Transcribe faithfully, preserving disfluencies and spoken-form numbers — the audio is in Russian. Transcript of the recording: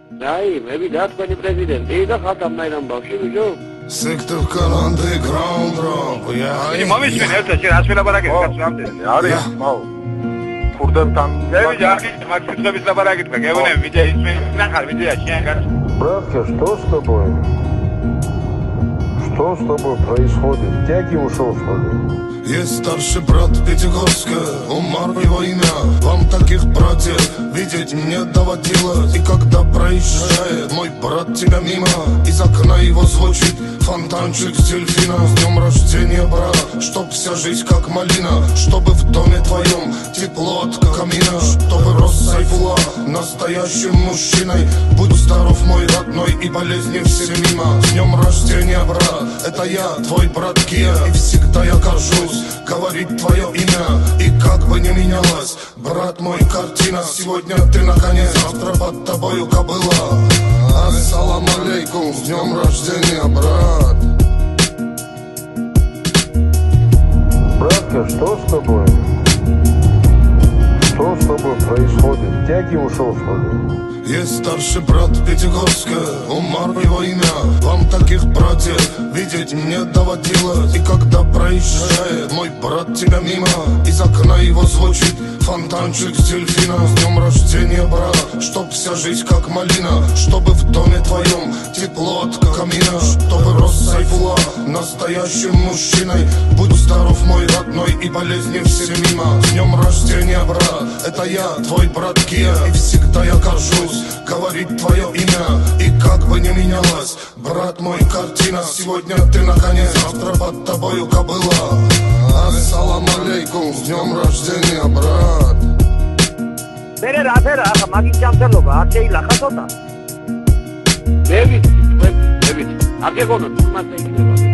Dai, me vidat pani prezidenti da khatam nainam bavshi bijo. Sector Kalande ground drop. Ini mami sini ya, saya rasa bila barang kita suam deh. Hari mau. Kurdantan. Saya bicara, mak kita bisa barang kita. Kayak mana? Vijay ini, nak hal Vijay asyik kan? Братка, что с тобой? Что с тобой происходит? Тяги ушел, что ли? Есть старший брат Пятигорска, Умар его имя. Вам таких братьев видеть не доводилось. И когда проезжает мой брат тебя мимо, из окна его звучит фонтанчик с дельфина. С днем рождения, брат, чтоб вся жизнь как малина, чтобы в доме твоем тепло от камина, чтобы рос Сайфула настоящим мужчиной. Будь здоров, мой родной, и болезни все мимо. С днем рождения, брат, это я, твой брат Кия. И всегда я горжусь говорить твое имя. И как бы ни менялась, брат мой, картина, сегодня ты наконец, завтра под тобою кобыла. Ассалам алейкум, с днем рождения, брат. Братка, что с тобой? Что с тобой происходит? Тяги ушел, что ли? Есть старший брат Пятигорска, Умар его имя. Вам таких братьев видеть не доводилось. И когда проезжает мой брат тебя мимо, из окна его звучит фонтанчик с дельфина. С днем рождения, брат, чтоб вся жизнь как малина, чтобы в доме твоем тепло от камина, чтобы рос Сайфула настоящим мужчиной. Будь здоров, мой родной, и болезни все мимо. С днем рождения, брат, это я, твой брат Кия. И всегда я горжусь говорить твое имя. И как бы ни менялась, брат мой, картина, сегодня ты наконец, завтра под тобою кобыла. Ассалам алейкум, с днем рождения, брат. Mere rafe rafa, magi chamsa loga, ache ilakha sota. David, David, aage kono, tumma sahi.